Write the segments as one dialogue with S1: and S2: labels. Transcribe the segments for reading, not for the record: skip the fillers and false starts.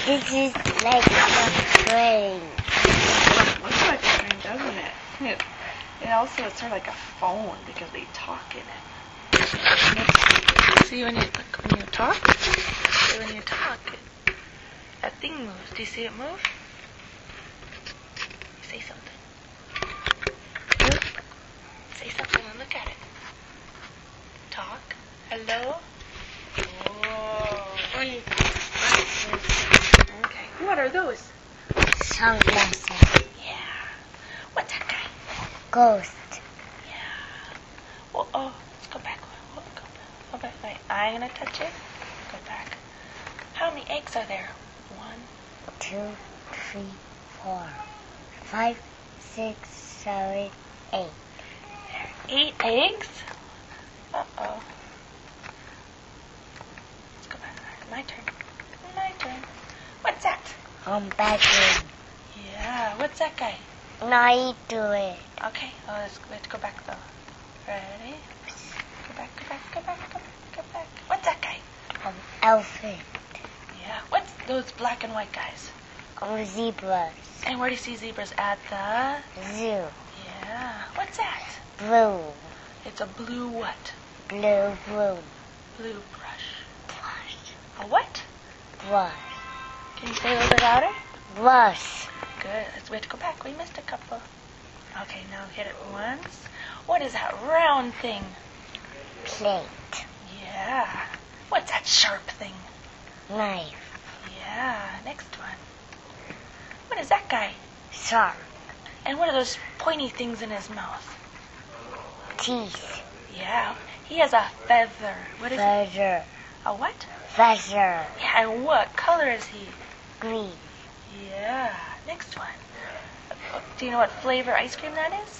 S1: This is like a train.
S2: It looks like a train, doesn't it? It also is sort of like a phone because they talk in it. See when you talk? See when you talk, that thing moves. Do you see it move? Say something. Say something and look at it. Talk. Hello? Oh. Okay. What are those?
S1: Sunglasses.
S2: Yeah. What's that guy?
S1: Ghost.
S2: Yeah. Well, oh, let's go back. Go back. Wait, I'm going to touch it. Go back. How many eggs are there? 1,
S1: 2, 3, 4, 5, 6, 7, 8.
S2: 8 eggs? Uh-oh. Let's go back. My turn. What's that?
S1: Bathroom.
S2: Yeah. What's that guy?
S1: Now do it.
S2: Okay. Oh, let's go back though. Ready? Go back. What's that guy?
S1: Elephant.
S2: Yeah. What's those black and white guys?
S1: Zebras.
S2: And where do you see zebras? At the
S1: Zoo.
S2: Yeah. What's that?
S1: Blue.
S2: It's a blue what?
S1: Blue.
S2: Blue brush.
S1: Brush.
S2: A what?
S1: Brush.
S2: Can you say a little bit louder?
S1: Brush.
S2: Good. Let's wait to go back. We missed a couple. Okay, now hit it once. What is that round thing?
S1: Plate.
S2: Yeah. What's that sharp thing?
S1: Knife.
S2: Yeah. Next one. What is that guy?
S1: Shark.
S2: And what are those pointy things in his mouth?
S1: Teeth.
S2: Yeah. He has a feather. What is it?
S1: Feather.
S2: A what?
S1: Feather.
S2: Yeah. And what color is he?
S1: Green.
S2: Yeah. Next one. Do you know what flavor ice cream that is?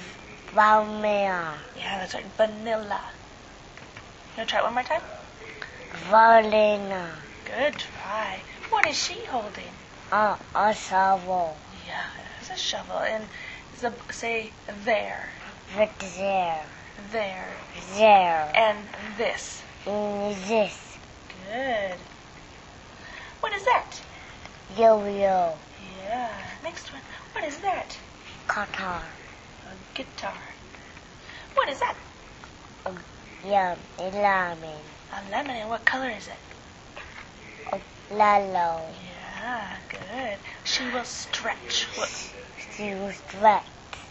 S1: Vanilla.
S2: Yeah, that's right. Vanilla. You want to try it one more time?
S1: Vanilla.
S2: Good try. What is she holding?
S1: A shovel.
S2: Yeah, it's a shovel. And say there.
S1: There.
S2: There.
S1: There.
S2: And this.
S1: This.
S2: Good. What is that?
S1: Yo-yo.
S2: Yeah. Next one. What is that?
S1: Guitar.
S2: A guitar. What is that?
S1: Yum. Lemon.
S2: A lemon. And what color is it?
S1: Yellow.
S2: Yeah, good. She will stretch. What?
S1: She was wet.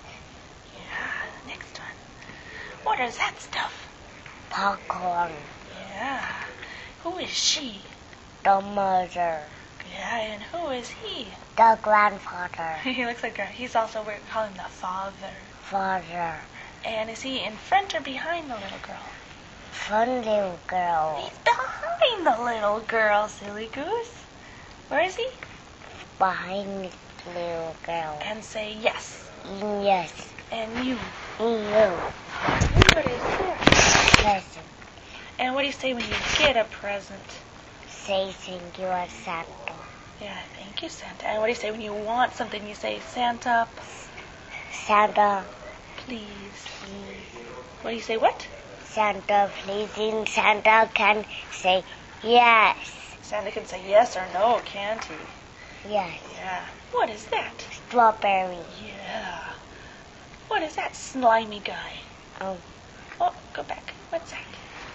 S2: Yeah. Next one. What is that stuff?
S1: Popcorn.
S2: Yeah. Who is she?
S1: The mother.
S2: Yeah, and who is he?
S1: The grandfather.
S2: He looks like he's also, we're calling him the father.
S1: Father.
S2: And is he in front or behind the little girl?
S1: Fun little girl.
S2: He's behind the little girl, silly goose. Where is he?
S1: Behind the little girl.
S2: And say yes.
S1: Yes.
S2: And you.
S1: You.
S2: What is that?
S1: Present.
S2: And what do you say when you get a present?
S1: Say thank you, Santa.
S2: Yeah, thank you, Santa. And what do you say when you want something? You say, Santa,
S1: Santa,
S2: please.
S1: please.
S2: What do you say, what?
S1: Santa, please. And Santa can say yes.
S2: Santa can say yes or no, can't he?
S1: Yes.
S2: Yeah. What is that?
S1: Strawberry.
S2: Yeah. What is that slimy guy?
S1: Um,
S2: Oh, go back. What's that?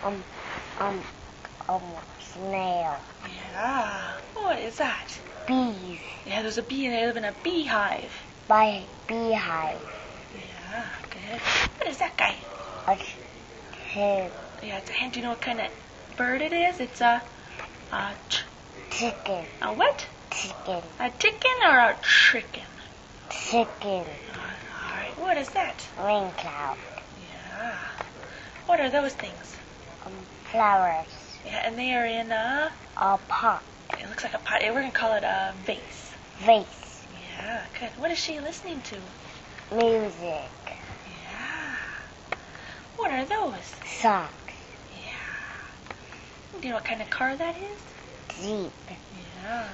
S1: Snail.
S2: Yeah. What is that?
S1: Bees.
S2: Yeah, there's a bee and they live in a beehive.
S1: By beehive.
S2: Yeah, good. What is that guy?
S1: A hen.
S2: Yeah, it's a hen. Do you know what kind of bird it is? It's a
S1: Chicken.
S2: what?
S1: Chicken.
S2: A chicken or a chicken?
S1: Chicken.
S2: All right. What is that?
S1: Rain cloud.
S2: Yeah. What are those things?
S1: Flowers.
S2: Yeah, and they are in a
S1: pot.
S2: It looks like a pot. We're gonna call it a vase.
S1: Vase.
S2: Yeah, good. What is she listening to?
S1: Music.
S2: Yeah. What are those?
S1: Socks.
S2: Yeah. Do you know what kind of car that is?
S1: Jeep.
S2: Yeah.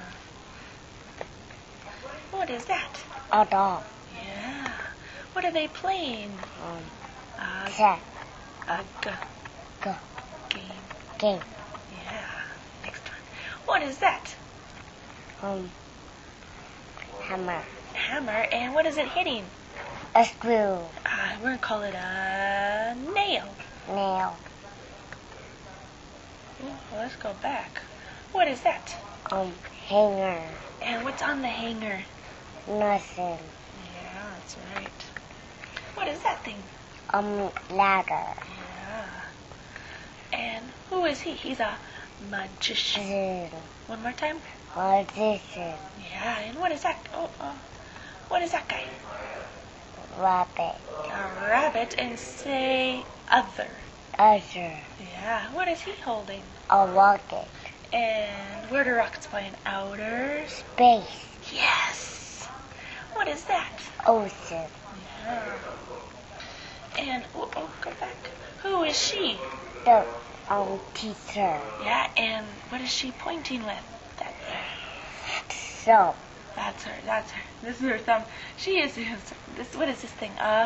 S2: What is that?
S1: A dog.
S2: Yeah. What are they playing?
S1: Cat.
S2: A
S1: Go.
S2: game.
S1: Game.
S2: Yeah. Next one. What is that?
S1: Hammer.
S2: Hammer. And what is it hitting?
S1: A screw.
S2: We're going to call it a nail.
S1: Nail.
S2: Well, let's go back. What is that?
S1: Hanger.
S2: And what's on the hanger?
S1: Nothing.
S2: Yeah, that's right. What is that thing?
S1: Ladder.
S2: Yeah. And who is he? He's a magician.
S1: Zoom.
S2: One more time.
S1: Magician.
S2: Yeah, and what is that? What is that guy?
S1: Rabbit.
S2: A rabbit, and say other.
S1: Other.
S2: Yeah, what is he holding?
S1: A rocket.
S2: And where do rockets fly? In outer
S1: Space.
S2: Yes. What is that?
S1: Ocean.
S2: Yeah. And go back. Who is she?
S1: The teacher.
S2: Yeah, and what is she pointing with? That.
S1: So.
S2: That's her. That's her. This is her thumb. She is this. What is this thing? A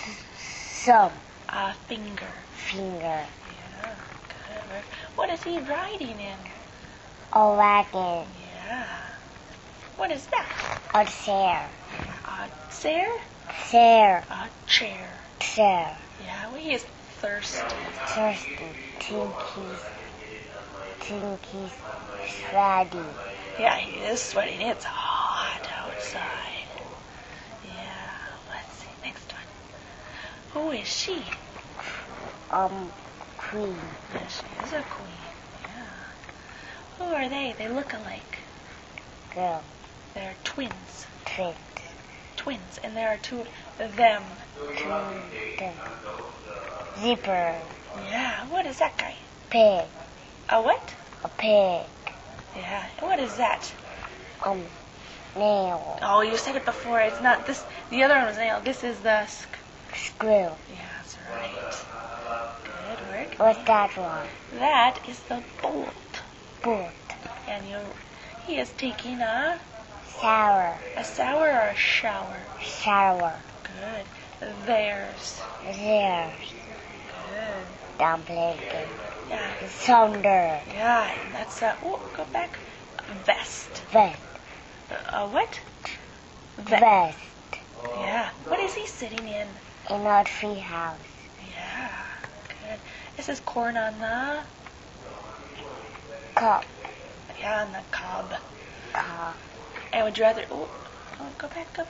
S2: finger.
S1: Finger.
S2: Yeah. Good. What is he riding in?
S1: A wagon.
S2: Yeah. What is that?
S1: A chair.
S2: A chair?
S1: Chair.
S2: A chair.
S1: Chair.
S2: Yeah, well, he is thirsty.
S1: Thirsty. Tinky's sweaty.
S2: Yeah, he is sweating. It's hot outside. Yeah, let's see. Next one. Who is she?
S1: Queen.
S2: Yeah, she is a queen. Yeah. Who are they? They look alike.
S1: Girl.
S2: They're twins.
S1: Twins.
S2: And there are two of them.
S1: Zipper.
S2: Yeah, what is that guy?
S1: Pig.
S2: A what?
S1: A pig.
S2: Yeah, and what is that?
S1: Nail.
S2: Oh, you said it before. It's not this. The other one was nail. This is the
S1: Screw.
S2: Yeah, that's right. Good work.
S1: What's that one?
S2: That is the bolt.
S1: Boot.
S2: And he is taking a
S1: Shower.
S2: sour or a shower?
S1: Shower.
S2: Good. There's.
S1: There's.
S2: Good.
S1: Dumpling.
S2: Yeah.
S1: Thunder.
S2: Yeah, and that's go back. Vest.
S1: Vest.
S2: What?
S1: Vest.
S2: Yeah. What is he sitting in?
S1: In a tree house.
S2: Yeah. Good. This is corn on the.
S1: Cup.
S2: Yeah, on the cob.
S1: Cup.
S2: And would you rather? Go back to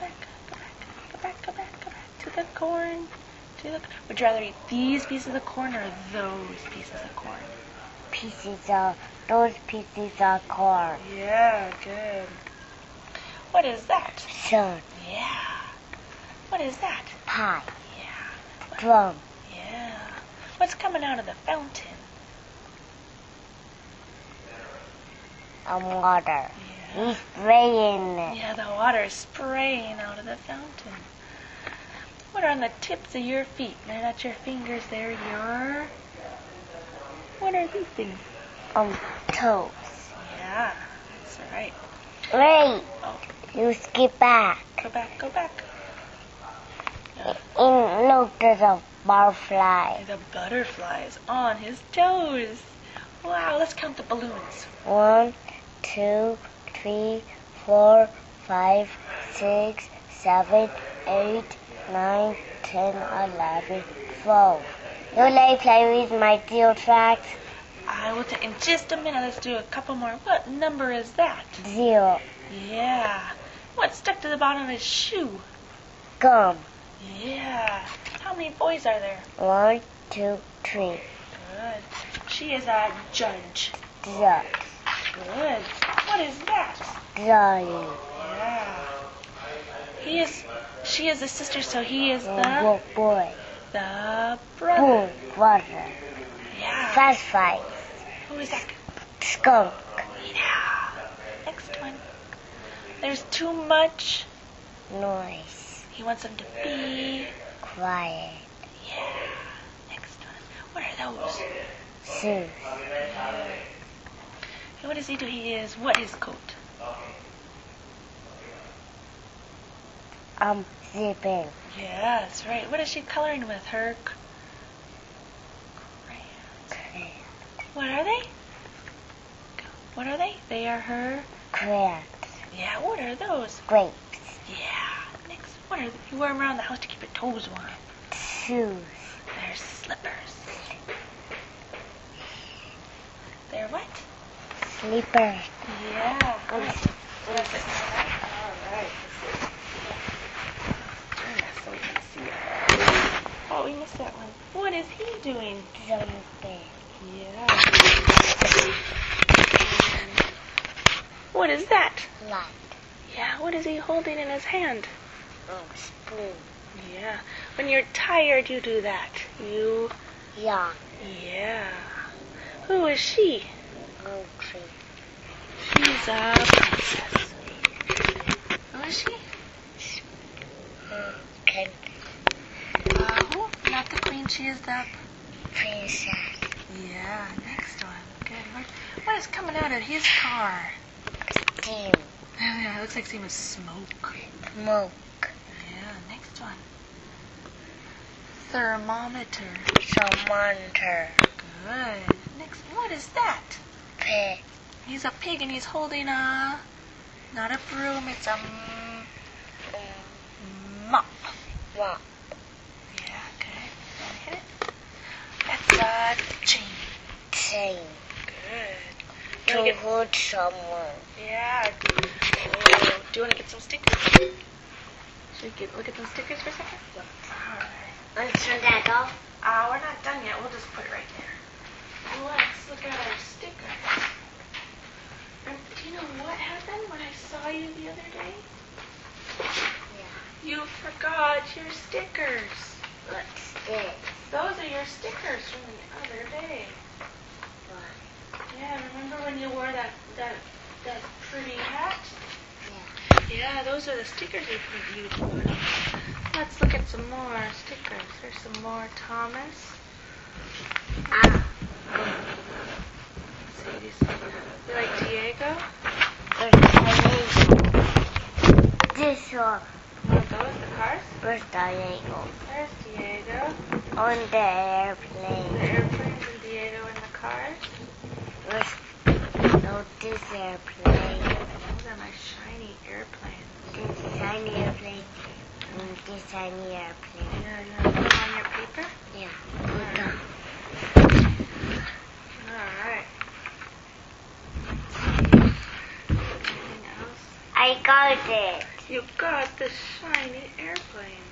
S2: the corn. Would you rather eat these pieces of corn or those pieces of corn?
S1: Those pieces of corn.
S2: Yeah, good. What is that?
S1: Sun.
S2: Yeah. What is that?
S1: Pie.
S2: Yeah.
S1: Drum.
S2: Yeah. What's coming out of the fountain?
S1: Water.
S2: Yeah.
S1: He's spraying it.
S2: Yeah, the water is spraying out of the fountain. What are on the tips of your feet? They're not your fingers, they're your... What are these things?
S1: Toes.
S2: Yeah, that's right.
S1: Wait.
S2: Oh,
S1: You skip back.
S2: go back.
S1: And look at the butterfly.
S2: The butterfly is on his toes. Wow, let's count the balloons.
S1: 1, 2, 3, 4, 5, 6, 7, 8, 9, 10, 11, 12. You like play with my steel tracks?
S2: I will in just a minute. Let's do a couple more. What number is that?
S1: 0.
S2: Yeah. What's stuck to the bottom of his shoe?
S1: Gum.
S2: Yeah. How many boys are there?
S1: 1, 2, 3.
S2: Good. She is a judge.
S1: Judge.
S2: Good. What is that?
S1: Dolly.
S2: Yeah. She is a sister, so he is the
S1: Boy.
S2: brother.
S1: Boom. Brother.
S2: Yeah.
S1: Fast fight.
S2: Who is that?
S1: Skunk.
S2: Yeah. Next one. There's too much
S1: Noise.
S2: He wants them to be
S1: Quiet.
S2: Yeah. Next one. What are those?
S1: Shoes.
S2: And what does he do? What his coat?
S1: Zipping.
S2: Yeah, that's right. What is she coloring with? Her crayons. What are they? What are they? They are her
S1: Crayons.
S2: Yeah, what are those?
S1: Grapes.
S2: Yeah. Next, what are you wear them around the house to keep your toes warm?
S1: Shoes.
S2: They're slippers. They're what?
S1: Sleepers.
S2: Yeah. Good. All right. Turn that so we can see it. Oh, we missed that one. What is he doing?
S1: Something.
S2: Yeah. What is that?
S1: Light.
S2: Yeah, what is he holding in his hand?
S1: Spoon.
S2: Yeah. When you're tired, you do that. You...
S1: Young.
S2: Yeah. Who is she?
S1: Monkey.
S2: She's a princess. Who is she?
S1: Can
S2: Who? Not the queen, she is the...
S1: princess.
S2: Yeah, next one. Good. What is coming out of his car?
S1: Steam.
S2: Yeah, it looks like steam of smoke.
S1: Smoke.
S2: Yeah, next one. Thermometer.
S1: Thermometer.
S2: Good. Next, what is that?
S1: Pig.
S2: He's a pig and he's holding a... Not a broom, it's a mop.
S1: Mop.
S2: Yeah, okay. Want to hit it? That's a chain.
S1: Chain.
S2: Good.
S1: To hold someone.
S2: Yeah. Oh, do you want to get some stickers? Should we look at some stickers for a second? Alright.
S1: Let's turn that off.
S2: We're not done yet. We'll just put it right there. Let's look at our stickers. And do you know what happened when I saw you the other day?
S1: Yeah.
S2: You forgot your stickers.
S1: What's this?
S2: Those are your stickers from the other day.
S1: What?
S2: Yeah, remember when you wore that pretty hat?
S1: Yeah.
S2: Yeah, those are the stickers you put on. Let's look at some more stickers. There's some more Thomas. Let's see these. You like Diego?
S1: This one.
S2: Want those, the cars?
S1: Where's Diego?
S2: There's Diego.
S1: On the
S2: The
S1: airplane.
S2: airplanes and Diego in the cars.
S1: No, this airplane.
S2: Those are my shiny airplanes.
S1: This tiny airplane. And this tiny airplane.
S2: Yeah, you want to put them on your paper?
S1: Yeah. Put them.
S2: Alright. Anything else?
S1: I got it.
S2: You got the shiny airplane.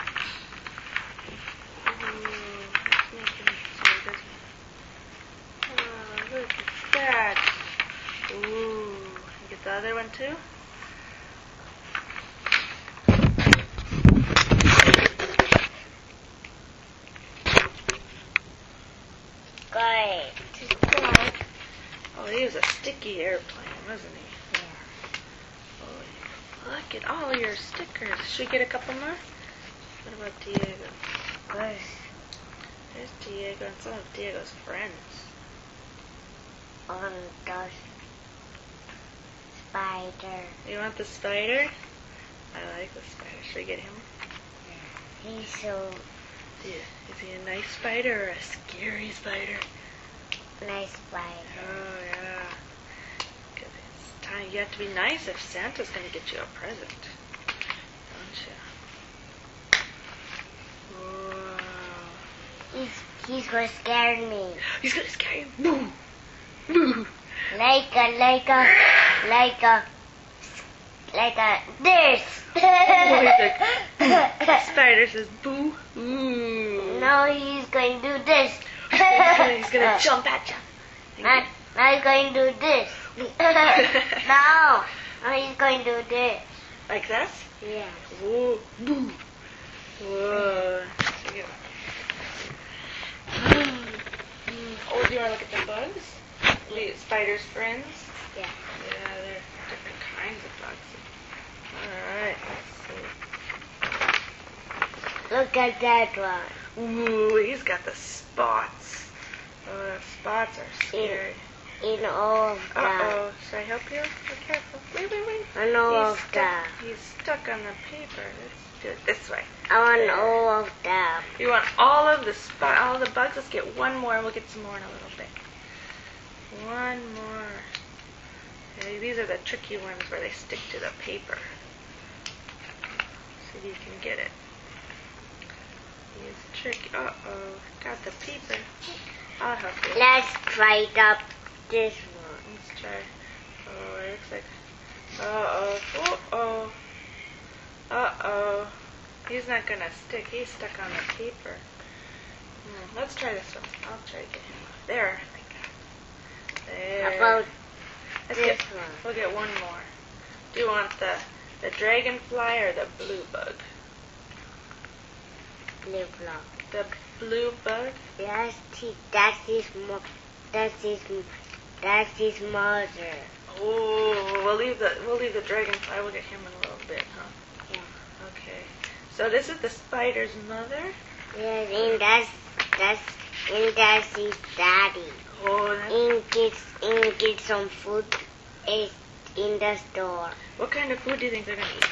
S2: Ooh, let's make him so he doesn't. Oh, look at that. Ooh, you get the other one too?
S1: Got it.
S2: Oh, he was a sticky airplane, wasn't he?
S1: Yeah.
S2: Oh, look at all your stickers. Should we get a couple more? What about Diego?
S1: Where's
S2: There's Diego and some of Diego's friends.
S1: on the spider?
S2: You want the spider? I like the spider. Should we get him?
S1: He's so
S2: Is he a nice spider or a scary spider?
S1: nice spider.
S2: Oh, yeah. 'Cause it's time. You have to be nice if Santa's going to get you a present. Don't you? Whoa.
S1: He's gonna scare me.
S2: He's going to scare you. Boo! Boo!
S1: Like a this.
S2: Spider says boo. Ooh.
S1: No, he's going to do this.
S2: He's going to jump at you.
S1: Now he's going to do this. No, he's going to do this.
S2: Like this?
S1: Yeah.
S2: Whoa. Boo. Whoa. Oh, do you want to look at the bugs? The spider's friends?
S1: Yeah.
S2: Yeah, they're different kinds of bugs. Alright, let's see.
S1: Look at that one.
S2: Ooh, he's got the spots. Oh, the spots are scary.
S1: In all of them.
S2: Uh-oh. Should I help you? Be careful. Wait.
S1: In all
S2: He's
S1: of them.
S2: He's stuck on the paper. Let's do it this way.
S1: I want all of them.
S2: You want all of all the bugs? Let's get one more and we'll get some more in a little bit. One more. These are the tricky ones where they stick to the paper. See if you can get it. It's tricky. Uh-oh. Got the paper. I'll help you.
S1: Let's try this one.
S2: Let's try. Oh, it looks like... Uh-oh. Uh-oh. Uh-oh. He's not going to stick. He's stuck on the paper. Let's try this one. I'll try to get him. There. There.
S1: How about
S2: Let's
S1: this
S2: get,
S1: one?
S2: We'll get one more. Do you want the dragonfly or the blue bug?
S1: Blue block.
S2: The blue bug?
S1: That's his mother.
S2: Oh, we'll leave the dragonfly. We'll get him in a little bit, huh?
S1: Yeah.
S2: Okay. So this is the spider's mother.
S1: Yes, and that's his daddy.
S2: Oh,
S1: And get some food in the store.
S2: what kind of food do you think they're gonna eat?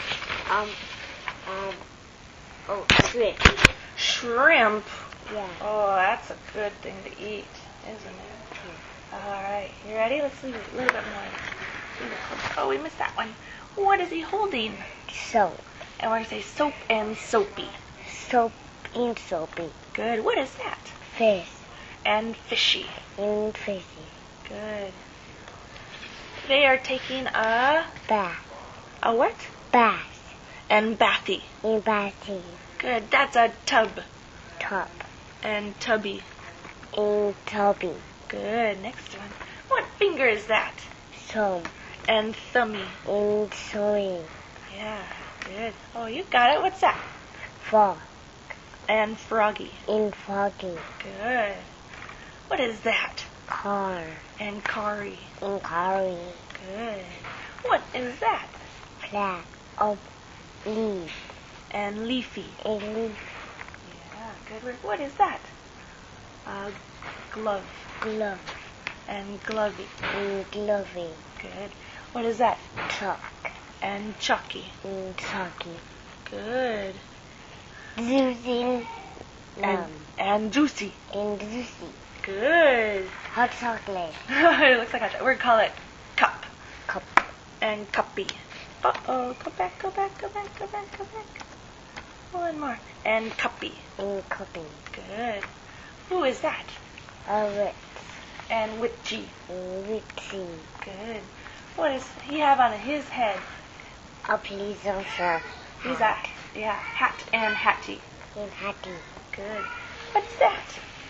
S1: Shrimp.
S2: Shrimp.
S1: Yeah.
S2: Oh, that's a good thing to eat, isn't it? All right, you ready? Let's leave it a little bit more. Oh, we missed that one. What is he holding?
S1: Soap.
S2: And we're gonna say soap and soapy.
S1: Soap and soapy.
S2: Good. What is that?
S1: Fish
S2: And fishy.
S1: and fishy.
S2: Good. They are taking a
S1: Bath.
S2: what?
S1: Bath.
S2: And bathy.
S1: And bathy.
S2: Good. That's a tub.
S1: Top.
S2: And tubby.
S1: And tubby.
S2: Good. Next one. What finger is that?
S1: Soap.
S2: And thummy.
S1: And soy.
S2: Yeah. Good. Oh, you got it. What's that?
S1: Frog.
S2: And froggy.
S1: And foggy.
S2: Good. What is that?
S1: Car.
S2: And carry.
S1: And curry.
S2: Good. What is that?
S1: Flag. Of leaf.
S2: And leafy.
S1: And leaf.
S2: Yeah, good word. What is that? Glove.
S1: Glove.
S2: And glovey.
S1: And glovey.
S2: Good. What is that?
S1: Chalk.
S2: And chalky.
S1: And chalky.
S2: Good.
S1: Juicy.
S2: And juicy.
S1: And juicy.
S2: Good.
S1: Hot chocolate.
S2: It looks like we're gonna call it cup.
S1: Cup.
S2: And cuppy. Uh-oh. Go back, go back, go back, go back, go back. One more. And cuppy.
S1: And cuppy.
S2: Good. Who is that?
S1: A red.
S2: And witchy.
S1: And witchy.
S2: Good. What does he have on his head?
S1: A police officer.
S2: He's a hat and hatty.
S1: And hattie.
S2: Good. What's that?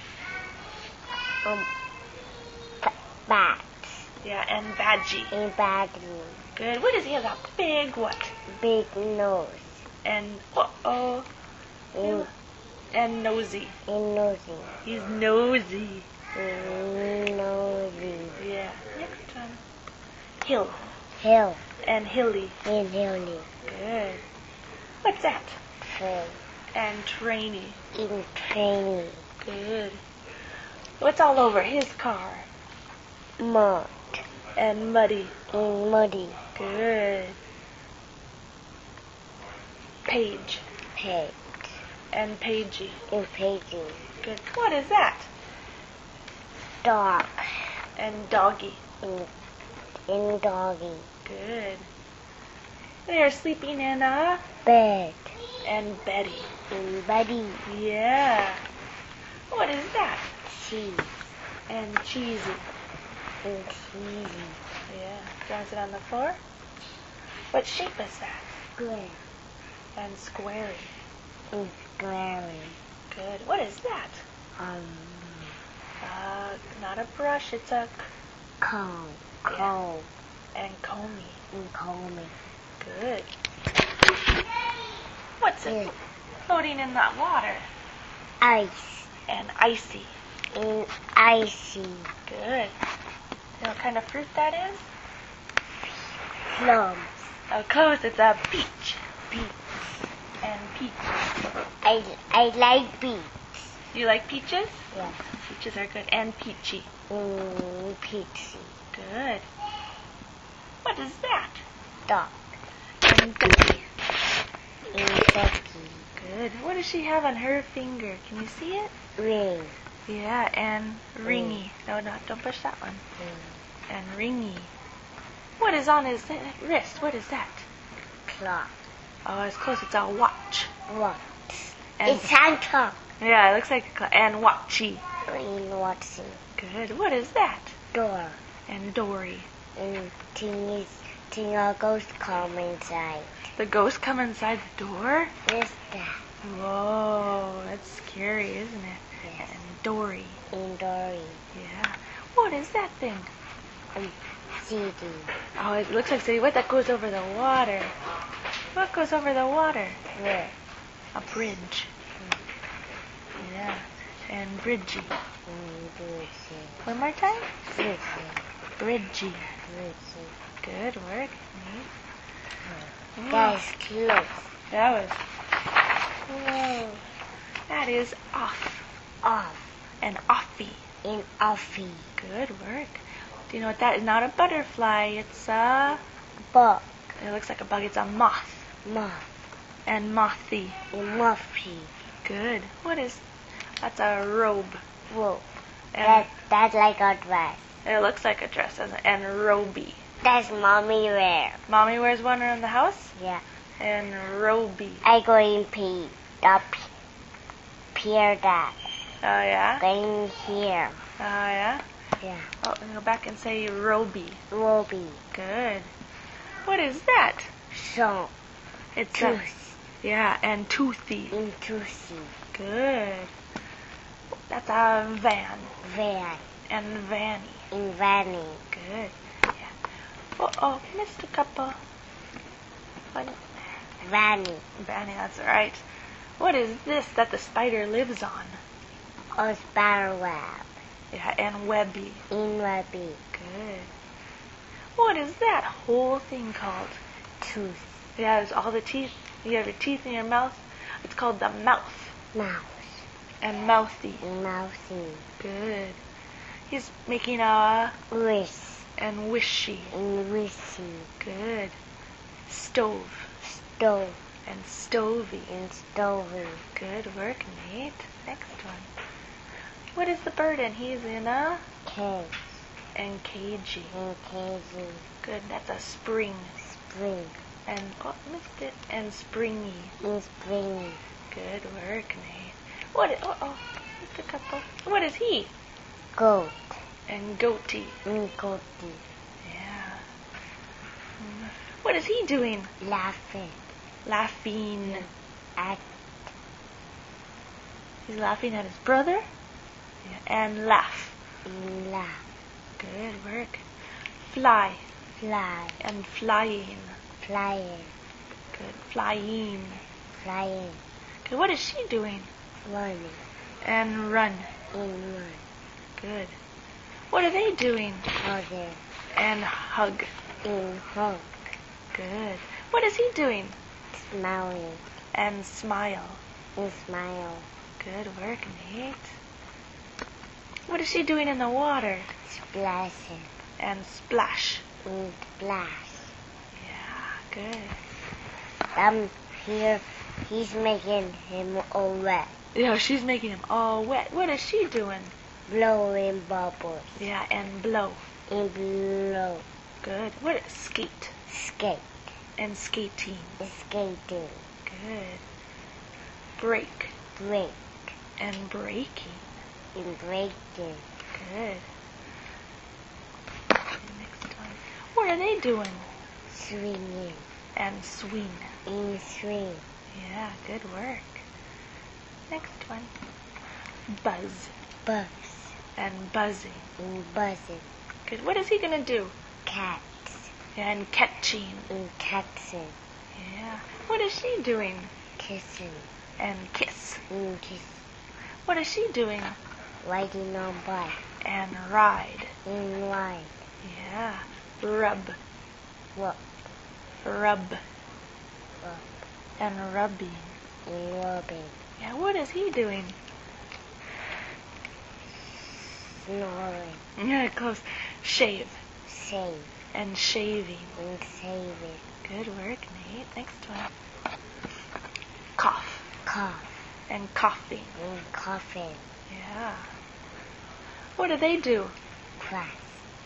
S1: Bats.
S2: Yeah, and badgy.
S1: And badly.
S2: Good. What does he have? A big what?
S1: Big nose.
S2: And
S1: And,
S2: and nosy.
S1: and nosy.
S2: He's nosy.
S1: And nosy.
S2: Yeah. Next one. Hill.
S1: Hill.
S2: And hilly.
S1: And hilly.
S2: Good. What's that?
S1: Train.
S2: And trainy.
S1: In training.
S2: Good. What's all over his car?
S1: Mud.
S2: And muddy.
S1: And muddy.
S2: Good. Page.
S1: Page.
S2: And pagey.
S1: And pagey.
S2: Good. What is that?
S1: Dog.
S2: And doggy.
S1: And doggy.
S2: Good. They are sleeping in a
S1: Bed.
S2: and Betty.
S1: And buddy.
S2: Yeah. What is that?
S1: Cheese.
S2: And cheesy.
S1: And cheesy.
S2: Yeah. Do you want to sit on the floor? What shape is that?
S1: Square.
S2: And squarey.
S1: And squarey.
S2: Good. What is that? Not a brush. It's a
S1: Comb.
S2: Yeah. And comey.
S1: And comb.
S2: Good. What's it? Floating in that water.
S1: Ice.
S2: And icy.
S1: And icy.
S2: Good. You know what kind of fruit that is?
S1: Plums.
S2: Of course, it's a peach.
S1: Peach.
S2: And peach.
S1: I like peach.
S2: You like peaches?
S1: Yeah.
S2: Peaches are good. And peachy.
S1: Peachy.
S2: Good. What is that?
S1: Dog.
S2: And ducky.
S1: And ducky.
S2: Good. What does she have on her finger? Can you see it?
S1: Ring.
S2: Yeah, and ringy. No, don't push that one. And ringy. What is on his wrist? What is that?
S1: Clock.
S2: Oh, it's close. It's a watch.
S1: What?
S2: And
S1: It's hand clock.
S2: yeah, it looks like a clock. And watchy.
S1: In watching.
S2: Good. What is that?
S1: Door.
S2: And Dory.
S1: And thing a ghost come inside.
S2: The ghost come inside the door?
S1: What's that?
S2: Whoa, that's scary, isn't it?
S1: Yes.
S2: And Dory.
S1: In Dory.
S2: Yeah. What is that thing?
S1: CD.
S2: Oh, it looks like what that goes over the water. What goes over the water?
S1: Where?
S2: A bridge. Yeah. And Bridgie. One more time?
S1: Bridgie.
S2: Bridgie.
S1: Bridgie.
S2: Good work. Neat.
S1: That's close.
S2: That was.
S1: No.
S2: That is off.
S1: Off.
S2: And offie.
S1: In offie.
S2: Good work. Do you know what that is? Not a butterfly. It's a.
S1: Bug.
S2: It looks like a bug. It's a moth.
S1: Moth.
S2: And mothy.
S1: In muffy.
S2: Good. What is? That's a robe.
S1: Whoa.
S2: And
S1: That's like a dress.
S2: it looks like a dress, doesn't it? And roby.
S1: That's mommy wear.
S2: Mommy wears one around the house.
S1: Yeah.
S2: And roby.
S1: I go in pee. The pier that.
S2: Oh yeah.
S1: Going here.
S2: Oh yeah.
S1: Yeah.
S2: Oh, and go back and say roby.
S1: Roby.
S2: Good. What is that?
S1: So.
S2: It's a,
S1: Tooth.
S2: yeah, and toothy.
S1: In toothy.
S2: Good. That's a van.
S1: Van.
S2: And vanny.
S1: In vanny.
S2: Good. Yeah. Oh, missed a couple. One.
S1: Vanny.
S2: Vanny, that's right. What is this that the spider lives on?
S1: Or spider web.
S2: Yeah, and webby.
S1: In webby.
S2: Good. What is that whole thing called?
S1: Tooth.
S2: Yeah, there's all the teeth. You have your teeth in your mouth. It's called the mouth.
S1: Mouse.
S2: And mouthy.
S1: In mousy.
S2: Good. He's making a
S1: Wrist.
S2: and wishy.
S1: In wishy.
S2: Good. Stove.
S1: Stove.
S2: And stovey.
S1: In stovey.
S2: Good work, Nate. Next one. What is the bird in? He's in a
S1: Cage.
S2: and cagey.
S1: In cagey.
S2: Good. That's a spring.
S1: Spring.
S2: And oh, missed it. And springy.
S1: In spring.
S2: Good work, Nate. What? Missed a couple. What is he?
S1: Goat.
S2: And goatee.
S1: In goatee.
S2: Yeah. What is he doing?
S1: Laughing.
S2: Laughing.
S1: At.
S2: He's laughing at his brother. Yeah. And laugh.
S1: In laugh.
S2: Good work. Fly.
S1: Fly.
S2: And flying.
S1: Flying.
S2: Good. Flying.
S1: Flying.
S2: Good. What is she doing?
S1: Running.
S2: And run.
S1: In run.
S2: Good. What are they doing?
S1: Other.
S2: And hug.
S1: In hug.
S2: Good. What is he doing?
S1: Smiling.
S2: And smile.
S1: In smile.
S2: Good work, Nate. What is she doing in the water?
S1: Splashing.
S2: And splash.
S1: In splash.
S2: Yeah, good.
S1: Here, he's making him all wet.
S2: Yeah, she's making him all wet. What is she doing?
S1: Blowing bubbles.
S2: Yeah, and blow.
S1: In blow.
S2: Good. What is skate?
S1: Skate.
S2: And skating.
S1: Skating.
S2: Good. Break.
S1: Break.
S2: And breaking.
S1: In breaking.
S2: Good. Next one. What are they doing?
S1: Swinging.
S2: And swing.
S1: In swing.
S2: Yeah, good work. Next one. Buzz.
S1: Buzz.
S2: And buzzing.
S1: In buzzing.
S2: Good. What is he gonna do?
S1: Cats.
S2: And catching.
S1: In catching.
S2: Yeah. What is she doing?
S1: Kissing.
S2: And kiss.
S1: In kiss.
S2: What is she doing?
S1: Riding on bike.
S2: And ride.
S1: In ride.
S2: Yeah. Rub.
S1: What?
S2: Rub.
S1: Rub.
S2: And rubbing.
S1: In rubbing.
S2: Yeah, what is he doing?
S1: Snoring.
S2: Yeah, close. Shave.
S1: Save.
S2: And shaving.
S1: In saving.
S2: Good work, Nate. Next one. Cough.
S1: Cough.
S2: And coughing.
S1: In coughing.
S2: Yeah. What do they do?
S1: Press.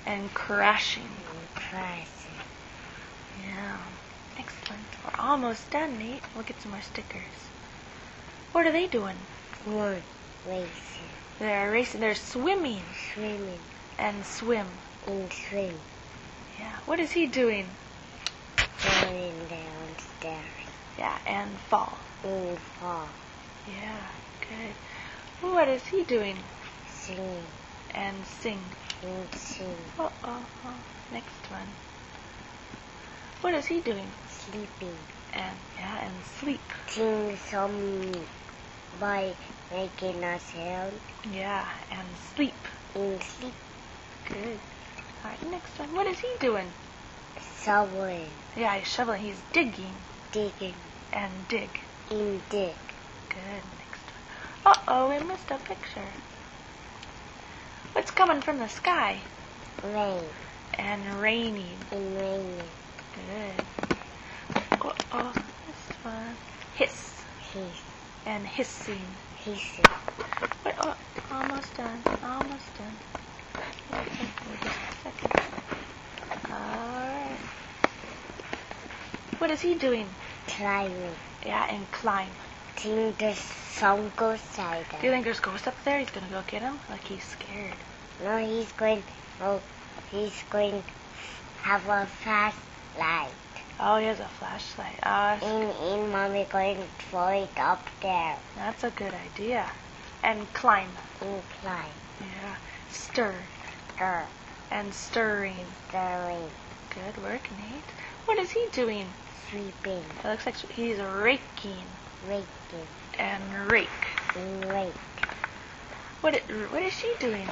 S2: And crashing.
S1: And crashing.
S2: Yeah. Excellent. We're almost done, Nate. We'll get some more stickers. What are they doing?
S1: One. Racing.
S2: They're racing. They're swimming.
S1: Swimming.
S2: And swim.
S1: And swim.
S2: Yeah. What is he doing?
S1: Falling downstairs.
S2: Yeah. And fall.
S1: And fall.
S2: Yeah. Good. What is he doing?
S1: Sing.
S2: And sing.
S1: And sing.
S2: Next one. What is he doing?
S1: Sleeping.
S2: And sleep.
S1: Sing some by making a sound.
S2: Yeah, and sleep.
S1: And sleep.
S2: Good. All right, next one. What is he doing?
S1: Shoveling.
S2: Yeah, he's shoveling. He's digging.
S1: Digging.
S2: And dig.
S1: And dig.
S2: Good. Next one. Uh-oh, we missed a picture. What's coming from the sky?
S1: Rain.
S2: And raining.
S1: And raining.
S2: Good. Uh-oh, this one. Hiss.
S1: Hiss.
S2: And hissing.
S1: Hissing.
S2: Wait, almost done. Almost done. Just a second. Alright. What is he doing?
S1: Climbing.
S2: Yeah, and climb.
S1: Think there's some ghosts out there.
S2: Do you think there's ghosts up there? He's gonna go get him? Like he's scared.
S1: No, he's going to have a flashlight.
S2: Oh, he has a flashlight.
S1: And Mommy going to throw it up there.
S2: That's a good idea. And climb.
S1: And climb.
S2: Yeah. Stir.
S1: Stir.
S2: And stirring.
S1: Stirring.
S2: Good work, Nate. What is he doing?
S1: Sweeping.
S2: It looks like he's raking.
S1: Raking.
S2: And rake.
S1: And rake.
S2: What is she doing?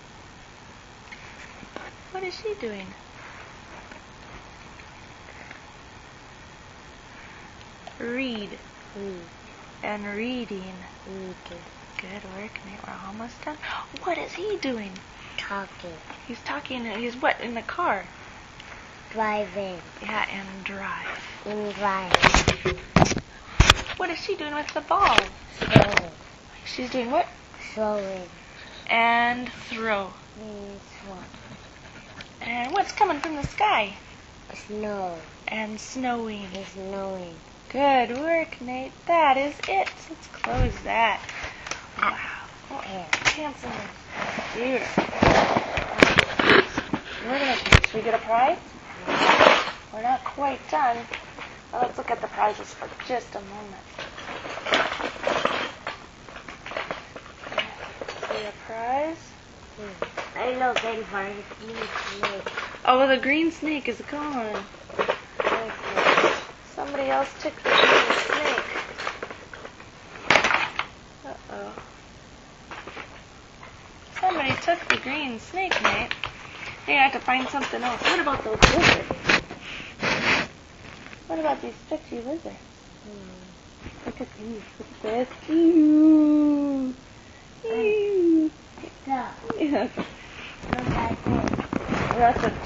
S2: What is she doing? Read.
S1: Read.
S2: And reading.
S1: Reading.
S2: Good work, Nate. We're almost done. What is he doing?
S1: Talking.
S2: He's talking. He's what? In the car.
S1: Driving.
S2: Yeah, and drive.
S1: And drive.
S2: What is she doing with the ball?
S1: Throw.
S2: She's doing what?
S1: Throwing.
S2: And throw.
S1: And throw.
S2: And what's coming from the sky?
S1: Snow.
S2: And snowing.
S1: And snowing.
S2: Good work, Nate. That is it. Let's close that. Wow. Handsome. Beautiful. Should we get a prize? We're not quite done. Well, let's look at the prizes for just a moment. See a prize?
S1: I'm looking for a green snake.
S2: Oh, the green snake is gone. Somebody else took the green snake. Uh-oh. Somebody took the green snake, Nate. They have to find something else. What about those lizards? What about these stretchy lizards? Look at these. Look at this. Ew. Ew.
S1: Stop.
S2: Yeah.
S1: Look at this.
S2: That's a